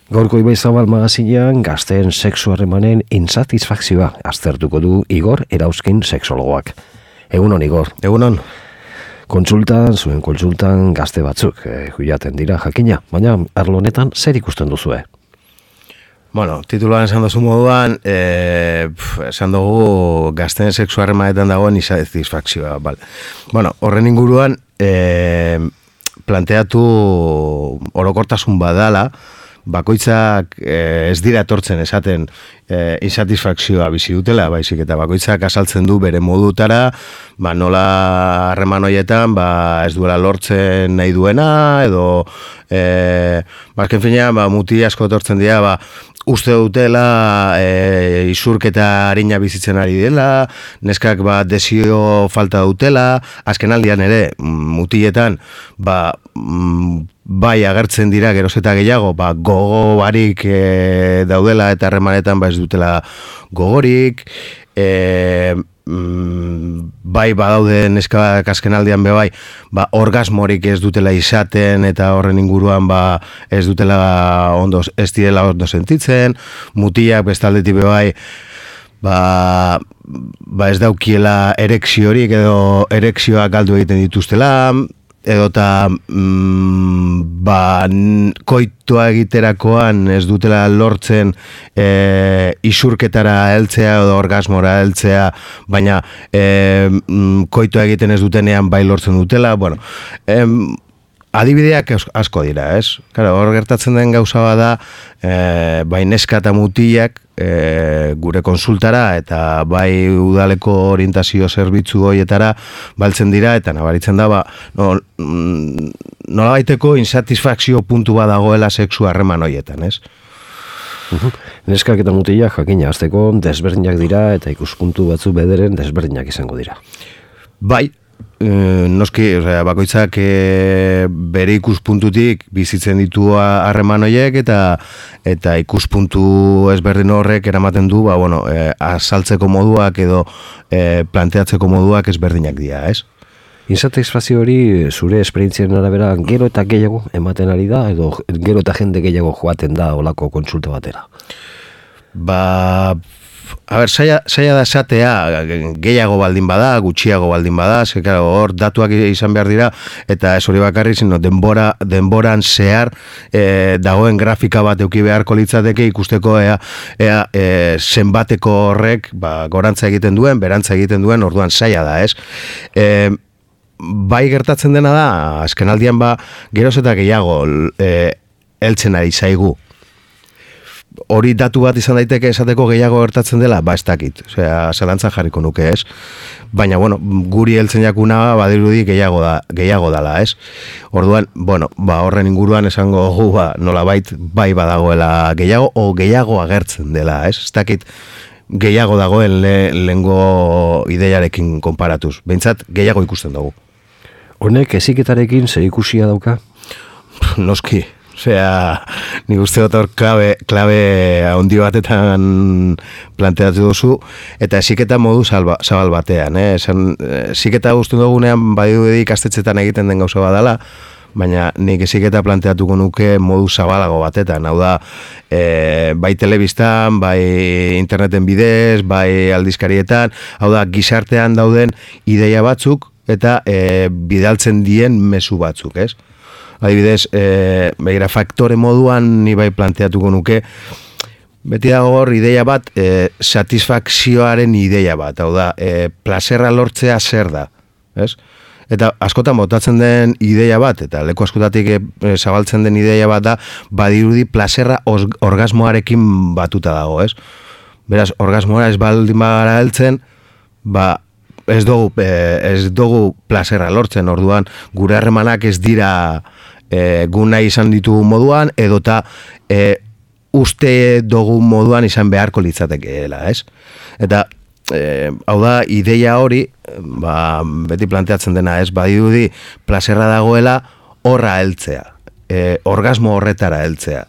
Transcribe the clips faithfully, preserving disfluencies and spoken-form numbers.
Gaurko Ibaizabal magazinean gazteen sexu harremanen insatisfakzioa aztertuko du Igor Erauzkin sexologoak. Egunon, Igor. Egunon. Kontsultan, zuen kontsultan gazte batzuk eh, juiaten dira jakina, baina arlo honetan zer ikusten duzue? Bueno, tituloan esan duzu moduan, eh, esan dugu gazteen sexu harremanetan dagoen insatisfakzioa. Bal. Bueno, horren inguruan eh, planteatu orokortasun badala, bakoitzak eh, ez dira etortzen esaten eh, insatisfakzioa bizi dutela, baizik eta bakoitzak azaltzen du bere modutara, ba, nola harreman horietan ba, ez duela lortzen nahi duena, edo eh, bazken fina, ba, muti asko etortzen dira, ba, uste dutela e, isurketa harina bizitzen ari dela, neskak ba, desio falta dutela, azken aldian ere, mutietan, ba, bai agertzen dira geroz eta gehiago, ba, gogo barik e, daudela eta harremanetan ba, ez dutela gogorik, e, bai badaude neskak azken aldian be bai, ba, orgasmorik ez dutela izaten eta horren inguruan ba, ez dutela ondo, ez direla ondo sentitzen, mutiak bestaldetik be bai, ba, ba ez daukiela erekziorik edo erekzioak galdu egiten dituztela, edota mm, ba, koitua egiterakoan ez dutela lortzen e, isurketara heltzea edo orgasmora heltzea, baina e, koitua egiten ez dutenean bai lortzen dutela, bueno, em, adibideak asko dira, ez? Claro, hor gertatzen den gauza bada, e, bai neska eta mutiak e, gure konsultara eta bai udaleko orientazio zerbitzu horietara baltzen dira eta nabaritzen da, ba, no, nola baiteko insatisfakzio puntu bat dagoela sexu harreman horietan, ez? Uh-huh. Neskak eta mutiak jakina azteko desberdinak dira eta ikuspuntu batzu bederen desberdinak izango dira. Bai, noski, osea, bakoitzak e, bere ikuspuntutik bizitzen ditu harreman horiek eta eta ikuspuntu ezberdin horrek eramaten du, ba, bueno, e, azaltzeko moduak edo e, planteatzeko moduak ezberdinak dira, ez? Insatisfazio hori zure esperientzien arabera gero eta gehiago ematen ari da edo gero eta jende gehiago joaten da olako kontsulta batera? Ba... A ber, saia, saia da esatea gehiago baldin bada, gutxiago baldin bada, ze, claro, hor datuak izan behar dira, eta ez hori bakarri, sino denbora, denboran zehar e, dagoen grafika bat euki beharko litzateke ikusteko ea, ea e, zenbateko horrek ba, gorantza egiten duen, berantza egiten duen, orduan saia da, ez? E, bai gertatzen dena da, azken aldian ba, geroz eta gehiago e, heltzen ari zaigu. Hori datu bat izan daiteke esateko gehiago gertatzen dela, ba ez dakit, osea, zalantzan jarriko nuke, ez? Baina, bueno, guri heltzen jakuna badirudi gehiago da, gehiago dala, ez? Orduan, bueno, ba horren inguruan esango gu, ba, nolabait bai badagoela gehiago, o gehiago agertzen dela, ez? Ez dakit gehiago dagoen le, lehengo ideiarekin konparatuz, behintzat gehiago ikusten dugu. Honek heziketarekin zer ikusia dauka? Noski. Osea, nik uste dut hor klabe, klabe handi batetan planteatu duzu, eta heziketa modu salba, zabal batean. Eh? Esan, heziketa uste dugunean badiru ikastetxetan egiten den gauza badala, baina nik heziketa planteatuko nuke modu zabalago batetan. Hau da, e, bai telebistan, bai interneten bidez, bai aldizkarietan, hau da, gizartean dauden ideia batzuk eta e, bidaltzen dien mezu batzuk, ez? Adibidez, e, begira, faktore moduan ni bai planteatuko nuke, beti dago hor ideia bat, e, satisfakzioaren ideia bat, hau da, e, plazerra lortzea zer da, ez? Eta askotan botatzen den ideia bat, eta leku askotatik e, zabaltzen den ideia bat da, badirudi plazerra orgasmoarekin batuta dago, ez? Beraz, orgasmoa ez baldin bagara heltzen, ba, ez dugu, e, ez dugu plazerra lortzen, orduan gure harremanak ez dira e, gu nahi izan ditugu moduan, edota e, uste dugu moduan izan beharko litzatekeela, ez? Eta, e, hau da, ideia hori, ba, beti planteatzen dena, ez? Badirudi plazerra dagoela horra heltzea, e, orgasmo horretara heltzea.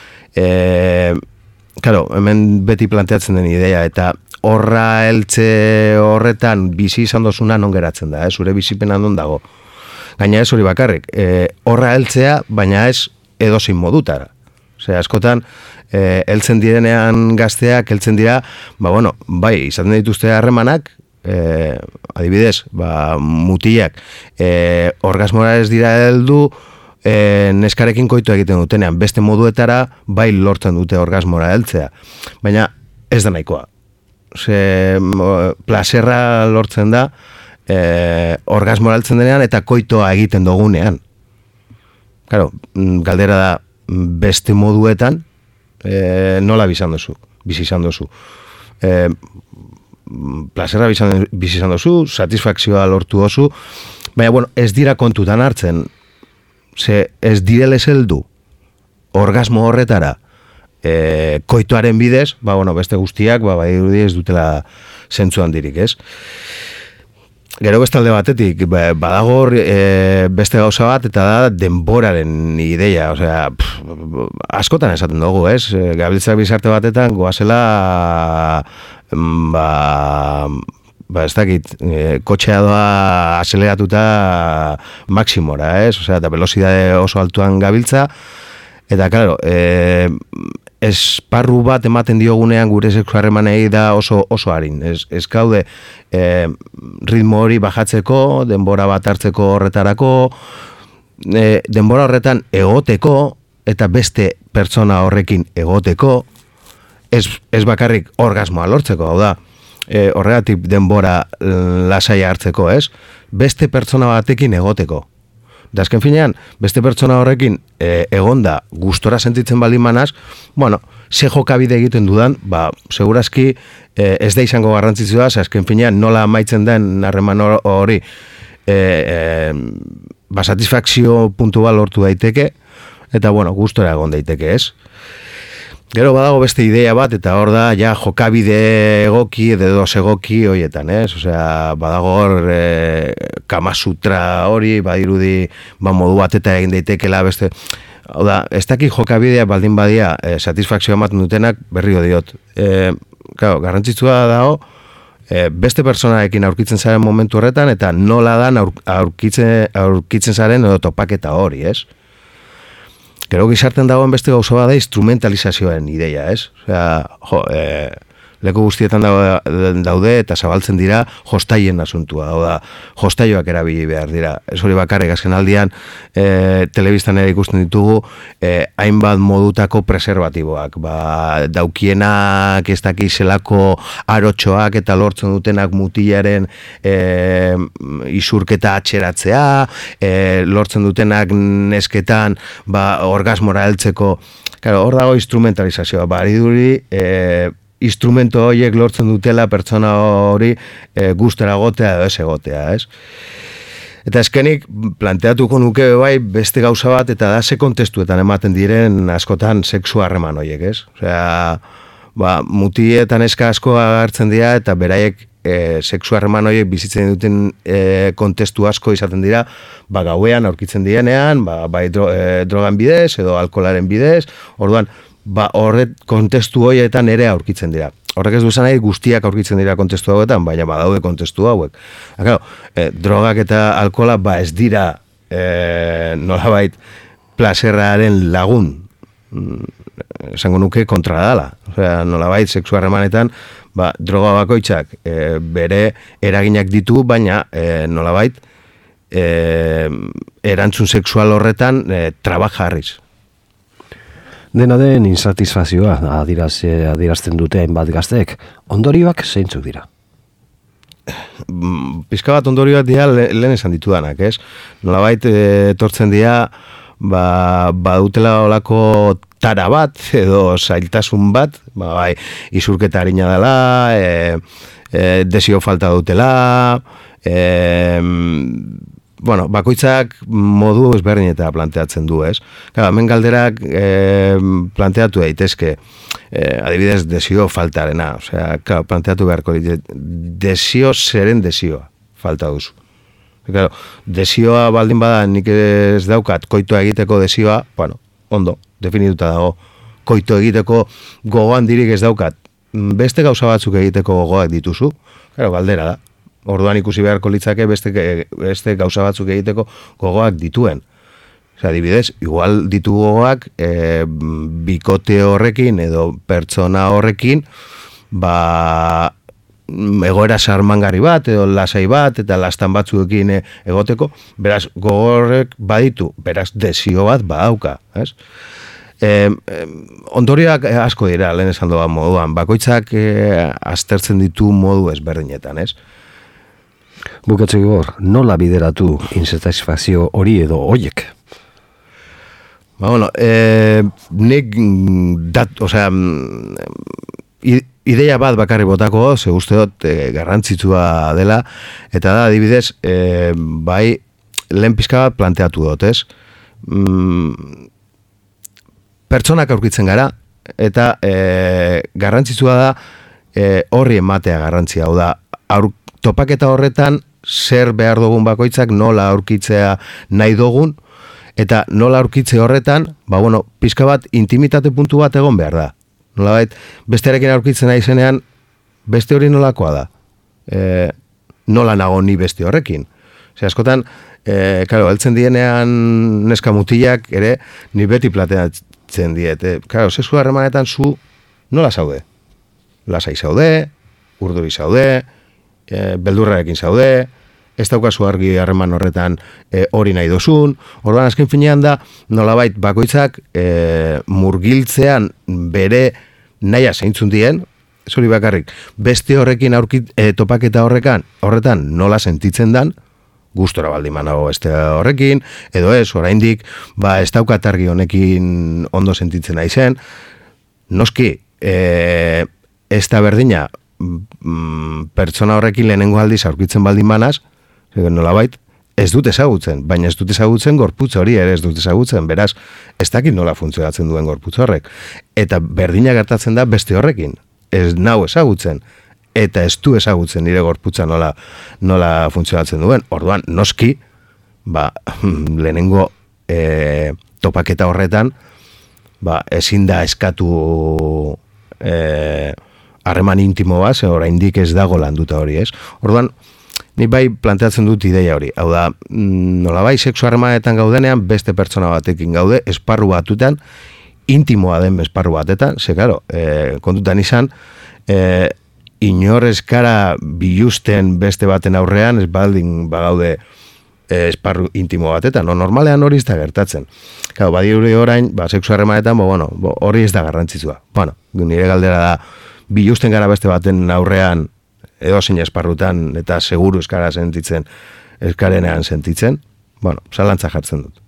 E, claro, hemen beti planteatzen den ideia, eta horra heltze horretan bizi izan dozuna non geratzen da, eh? Zure bizipena non dago. Gaina ez hori bakarrik, e, horra heltzea, baina ez edozein modutara. Ose, askotan, eh, heltzen direnean gazteak, heltzen dira, ba, bueno, bai, izaten dituzte harremanak, eh, adibidez, ba, mutilak, eh, orgasmora ez dira heldu, eh, neskarekin koitu egiten dutenean, beste moduetara, bai lortzen dute orgasmora heltzea. Baina, ez da nahikoa. Ose, plaserra lortzen da, eh, orgasmora heltzen denean, eta koitoa egiten dugunean. Claro, galdera da, beste moduetan, e, nola bizan duzu, bizi izan duzu. E, plaserra bizi izan duzu, satisfakzioa lortu duzu, baina, bueno, ez dira kontutan hartzen, ze ez direlez heldu, orgasmo horretara, e, koitoaren bidez, ba, bueno, beste guztiak, ba, bai ez dutela zentzu handirik, ez? Gero bestalde batetik, badagor e, beste gauza bat, eta da denboraren ideia, osea, pff, askotan esaten dugu, ez? Gabiltzak bizarte batetan, goazela, ba, ba ez dakit, e, kotxea doa azeleratuta maksimora, ez? Osea, eta velocidade oso altuan gabiltza, eta, claro, e, esparru bat ematen diogunean gure sexu harremanei da oso oso harin. Ez, ez gaude e, ritmo hori bajatzeko, denbora bat hartzeko horretarako, e, denbora horretan egoteko, eta beste pertsona horrekin egoteko, ez, ez bakarrik orgasmoa lortzeko, hau da, e, horregatik denbora lasai hartzeko, ez? Beste pertsona batekin egoteko. Da azken finean, beste pertsona horrekin e, egonda gustora sentitzen baldin manaz, bueno, ze jokabide egiten dudan, ba, segurazki e, ez da izango garrantzitsua, ze azken finean nola amaitzen den harreman hori e, e, ba, satisfakzio puntua lortu daiteke, eta, bueno, gustora egon daiteke, ez? Gero badago beste idea bat, eta hor da, ja, jokabide egoki, edo egoki horietan, ez? Osea, badago hor e, Kamasutra hori, badirudi, ba, modu bat eta egin daitekela beste... Hau da, ez dakik jokabidea baldin badia e, satisfakzioa ematen dutenak berriro diot. E, claro, garrantzitsua dago, e, beste personarekin aurkitzen zaren momentu horretan, eta nola dan aur, aurkitzen, aurkitzen zaren edo topaketa hori, ez? Gero gizarten dagoen beste gauza bada instrumentalizazioen ideia, ez? Osea, jo, e, leku guztietan daude eta zabaltzen dira jostaien asuntua, hau da, jostaioak erabili behar dira. Ez hori bakarrik, azken aldian, e, telebistan ere ikusten ditugu, e, hainbat modutako preservatiboak, ba, daukienak ez dakizelako arotxoak eta lortzen dutenak mutilaren e, isurketa atxeratzea, e, lortzen dutenak nesketan ba, orgasmora heltzeko, claro, hor dago instrumentalizazioa, bariduri, e, instrumento horiek lortzen dutela pertsona hori e, gustera egotea edo ez egotea, ez? Eta eskenik planteatuko nuke bai beste gauza bat, eta da ze kontestuetan ematen diren askotan sexu harreman horiek, ez? Osea, ba, mutietan eska asko agertzen dira, eta beraiek e, sexu harreman horiek bizitzen duten e, kontestu asko izaten dira, ba, gauean aurkitzen direnean, ba, bai dro, e, drogan bidez edo alkoholaren bidez, orduan, ba, horret kontestu horietan ere aurkitzen dira. Horrek ez du esan nahi guztiak aurkitzen dira kontestu hauetan, baina badaude kontestu hauek. Ha, claro, eh, drogak eta alkohola ba ez dira eh, nolabait plaserraren lagun. Esango nuke kontra dala. Osea, nolabait sexu harremanetan ba, droga bakoitzak eh, bere eraginak ditu, baina eh, nolabait eh, erantzun sexual horretan eh, trabajarriz. Dena den insatisfazioa adiraz, adirazten dute hainbat gazteek, ondorioak zeintzuk dira? Pizka bat ondorioak dira le, lehen esan ditudanak, ez? Nolabait etortzen dira ba, badutela olako tara bat edo zailtasun bat, ba, bai, isurketa harina dela, e, e, desio falta dutela, e, bueno, bakoitzak modu ezberdin eta planteatzen du, ez? Claro, hemen galderak e, planteatu daitezke, e, adibidez, desio faltarena, osea, claro, planteatu beharko desio zeren desioa falta duzu. Claro, desioa baldin bada nik ez daukat koitoa egiteko desioa, bueno, ondo, definituta dago, koito egiteko gogoan dirik ez daukat, beste gauza batzuk egiteko gogoak dituzu, claro, galdera da. Orduan ikusi beharko litzake beste, beste gauza batzuk egiteko gogoak dituen. Osea, adibidez, igual ditugoak e, bikote horrekin edo pertsona horrekin, ba, egoera sarmangarri bat, edo lasai bat, eta lastan batzuekin egoteko, beraz, gogorrek baditu, beraz, desio bat badauka, ez? E, e, ondorioak asko dira, lehen esan doa moduan, bakoitzak e, aztertzen ditu modu ezberdinetan, ez? Bukatzeko hor, nola bideratu insatisfazio hori edo hoiek? Ba, bueno, e, nik dat, osea, ideia bat bakarri botako, ze uste dut e, garrantzitsua dela, eta da, adibidez, e, bai, lehen pizka bat planteatu dut, ez? Mm, pertsonak aurkitzen gara, eta e, garrantzitsua da e, horri ematea garrantzia, hau da, aur, topaketa horretan zer behar dugun bakoitzak nola aurkitzea nahi dugun, eta nola aurkitze horretan, ba bueno, pizka bat intimitate puntu bat egon behar da. Nola bait, bestearekin aurkitzen nahi zenean, beste hori nolakoa da. E, nola nago ni beste horrekin. Ose, askotan, e, claro, heltzen dienean neska mutilak ere, ni beti plateatzen diet. E, claro, sexu harremanetan zu nola zaude? Lasai zaude, urduri zaude, e, beldurrarekin zaude, ez daukazu argi harreman horretan e, hori nahi dozun, orduan azken finean da, nolabait bakoitzak e, murgiltzean bere naia zeintzun dien, ez hori bakarrik, beste horrekin aurkit, e, topaketa horrekan, horretan nola sentitzen dan, gustora baldin manago beste horrekin, edo ez, oraindik, ba, ez daukat argi honekin ondo sentitzen naizen, noski, e, ez da berdina, mm, pertsona horrekin lehenengo aldiz aurkitzen baldin manaz, nolabait, ez dut ezagutzen, baina ez dut ezagutzen gorputz hori ere ez dut ezagutzen, beraz, ez dakit nola funtzionatzen duen gorputz horrek. Eta berdina gertatzen da beste horrekin, ez nau ezagutzen, eta ez du ezagutzen nire gorputza nola, nola funtzionatzen duen. Orduan, noski, ba, lehenengo e, topaketa horretan, ba, ezin da eskatu e, harreman intimo bat, ze oraindik ez dago landuta hori, ez? Orduan, ni bai planteatzen dut ideia hori. Hau da, nola bai sexu harremanetan gaudenean, beste pertsona batekin gaude, esparru batutan, intimoa den esparru batetan, ze, claro, e, kontutan izan, e, inor eskara bilusten beste baten aurrean, ez baldin bagaude e, esparru intimo batetan, no, normalean hori ez da gertatzen. Claro, badiuri orain, ba, sexu harremanetan, bo, bueno, bo, hori ez da garrantzitsua. Bueno, nire galdera da, bilusten gara beste baten aurrean, edo zein esparrutan, eta seguru eskara sentitzen, eskarenean sentitzen, bueno, zalantza jartzen dut.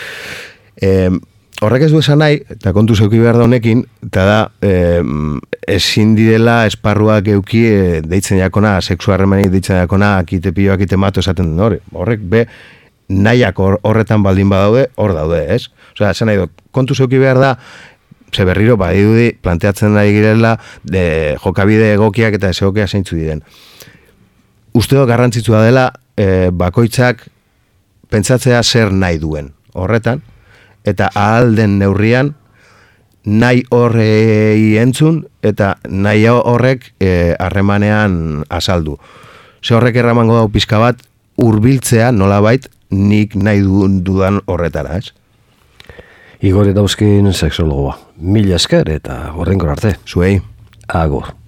E, horrek ez du esan nahi, eta kontu zeuki behar da honekin, eta da, e, ezin direla esparruak euki e, deitzen jakona, sexu harremanik deitzen jakona, akite pilo, akite mato esaten den hori. Horrek be, nahiak horretan baldin badaude, hor daude, ez? Osea, esan nahi dut, kontu zeuki behar da, ze berriro, badirudi, planteatzen nahi girela, de, jokabide egokiak eta esegokia zeintzu diren. Uste dut garrantzitsua dela, e, bakoitzak pentsatzea zer nahi duen horretan, eta ahal den neurrian, nahi horrei entzun, eta nahi horrek harremanean azaldu. Ze horrek erramango dau pizka bat, hurbiltzea nolabait nik nahi dudan horretara, ez? Igor Dauzkin sexologoa. Mila esker eta horrenkor arte. Zuei. Agor.